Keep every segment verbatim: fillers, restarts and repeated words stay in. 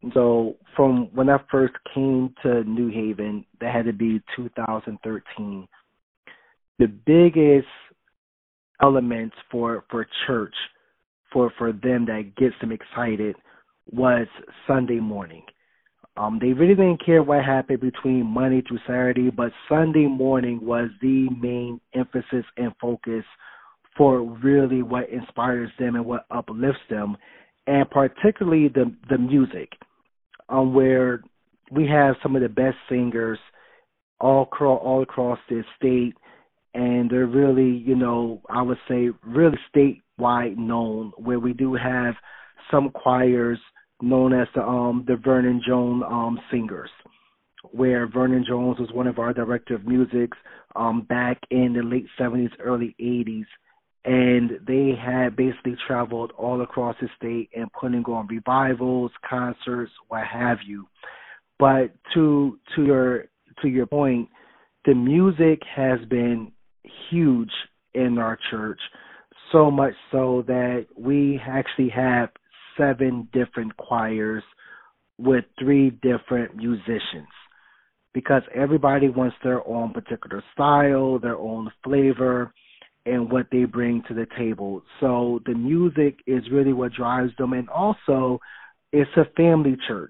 So from when I first came to New Haven, that had to be two thousand thirteen. The biggest elements for for church for for them that gets them excited was Sunday morning. Um, they really didn't care what happened between Monday through Saturday, but Sunday morning was the main emphasis and focus for really what inspires them and what uplifts them, and particularly the the music, um, where we have some of the best singers all across, all across the state, and they're really, you know, I would say really statewide known, where we do have some choirs known as the um the Vernon Jones um singers, where Vernon Jones was one of our director of music um back in the late seventies, early eighties, and they had basically traveled all across the state and putting on revivals, concerts, what have you. But to to your to your point, the music has been huge in our church, so much so that we actually have seven different choirs with three different musicians, because everybody wants their own particular style, their own flavor, and what they bring to the table. So the music is really what drives them, and also it's a family church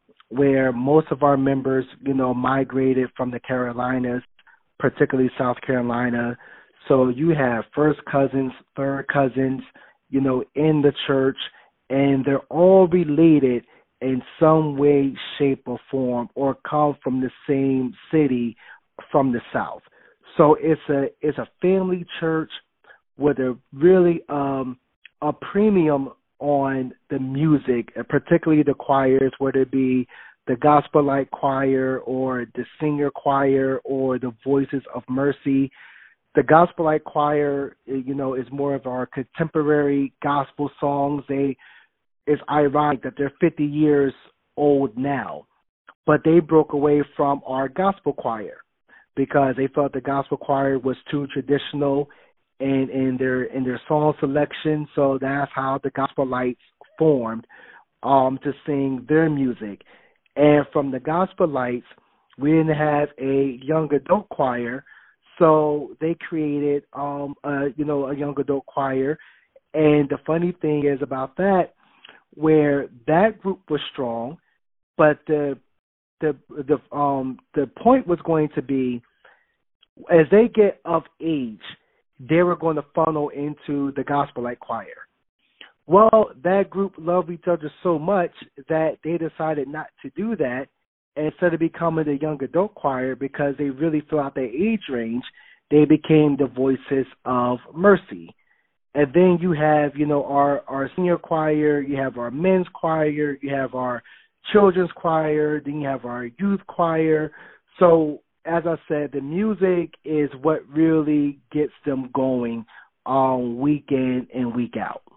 where most of our members, you know, migrated from the Carolinas, particularly South Carolina. So you have first cousins, third cousins, you know, in the church, and they're all related in some way, shape, or form, or come from the same city from the South. So it's a it's a family church with a really um, a premium on the music, and particularly the choirs, whether it be the Gospel Light Choir or the Singer Choir or the Voices of Mercy. The Gospel Light Choir, you know, is more of our contemporary gospel songs. They It's ironic that they're fifty years old now, but they broke away from our gospel choir because they felt the gospel choir was too traditional in, in their in their song selection. So that's how the Gospel Lights formed um, to sing their music. And from the Gospel Lights, we didn't have a young adult choir, so they created um, a, you know a young adult choir. And the funny thing is about that, where that group was strong, but the the the um the point was going to be, as they get of age, they were going to funnel into the Gospel Light Choir. Well, that group loved each other so much that they decided not to do that. Instead of becoming the young adult choir, because they really fill out their age range, they became the Voices of Mercy. And then you have, you know, our, our senior choir, you have our men's choir, you have our children's choir, then you have our youth choir. So, as I said, the music is what really gets them going on week in and week out.